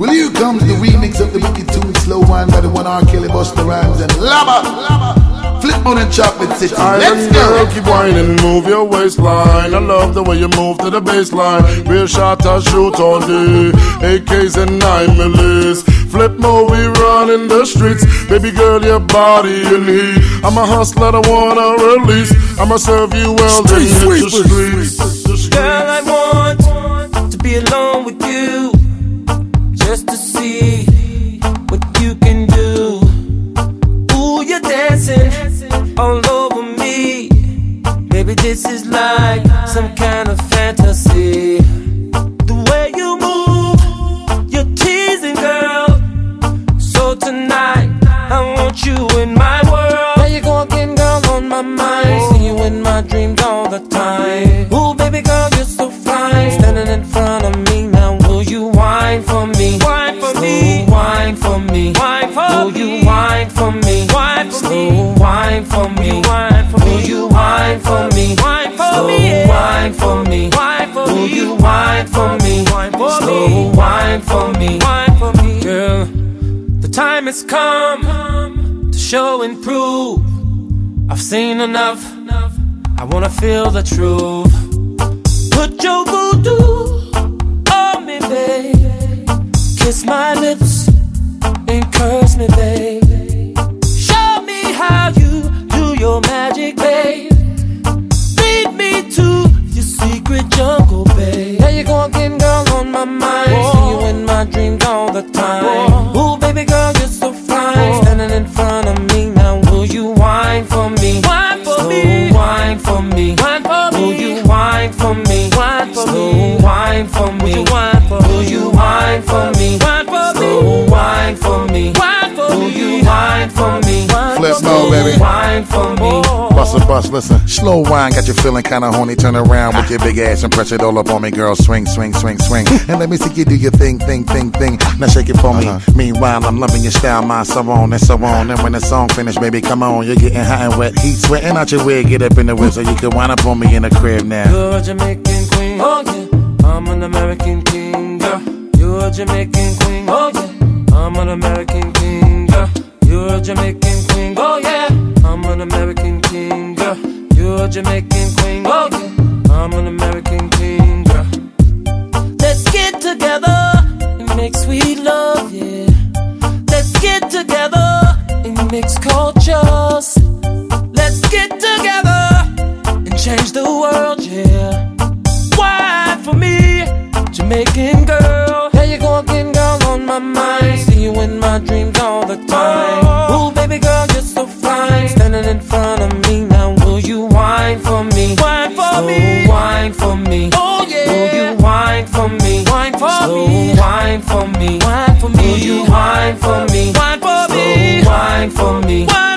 Well, here comes the remix of the wicked tune, Slow Wine by the one R. Kelly, Busta Rhymes, and Lava. Flipmode and Chocolate City. Let's go. Girl, keep whining, move your waistline. I love the way you move to the baseline. Real shot, I shoot all day. AKs and 9mm. Flip mode, we run in the streets. Baby girl, your body in heat. I'm a hustler, I wanna release. I'ma serve you well, then hit the streets. Girl, I want to be alone with you, just to see what you can do. Ooh, you're dancing all over me. Baby, this is like some kind of fantasy. The way you move, you're teasing, girl. So tonight, I want you in my world. There you go again, girl, on my mind. See you in my dreams all the time. Ooh, baby girl, you're so fine. Standing in front of me now, will you whine for me? Whine for me. Whine for me. Whine for me. Will you whine for me? Whine for me. Whine for me. Whine for me. Will you whine for me? Whine for me. Whine for me. Whine for me. Will you whine for me? Whine for me. Slow whine for me. Whine for me. Girl, the time has come to show and prove. I've seen enough. I wanna feel the truth. Put your voodoo on me, babe. Kiss my lips and curse me, babe. Show me how you do your magic, babe. Lead me to your secret jungle, babe. There you go again, girl, on my mind. Whoa. See you in my dreams all the time. Whoa. Ooh, baby girl, you're so fine. Standing in front of me now, will you whine for me? Whine for me. Whine for me. Whine for me. Will you whine for me? Whine for me. Whine for me. Will you whine for me? Whine for me. Whine for me. Whine for me. Will you whine for me? Flipmode, baby. Whine for me. Bust, listen. Slow wine got you feeling kinda horny. Turn around with your big ass and press it all up on me, girl. Swing, swing, swing, swing. And let me see you do your thing. Now shake it for me. Meanwhile, I'm loving your style, my so on and so on. And when the song finished, baby, come on. You're getting hot and wet. Heat sweating out your wig. Get up in the whip so you can wind up on me in the crib now. You're a Jamaican queen, oh yeah. I'm an American king, girl. You're a Jamaican queen, oh yeah. I'm an American king, girl. You're a Jamaican queen, oh yeah. I'm an American king, girl. You're a Jamaican queen, oh yeah. I'm an American king, girl. Let's get together and make sweet love, yeah. Let's get together and mix cultures. Let's get together and change the world, yeah. Why for me, Jamaican girl? There you go again, girl, on my mind. See you in my dreams all the time. Ooh, baby girl, you're so fine. Standing in front of me now, will you whine for me? Whine for me. Whine for me. Oh yeah. Will you whine for me? Whine for me. Whine for me. Whine for me. Will you whine for me? Whine for me. Whine for me.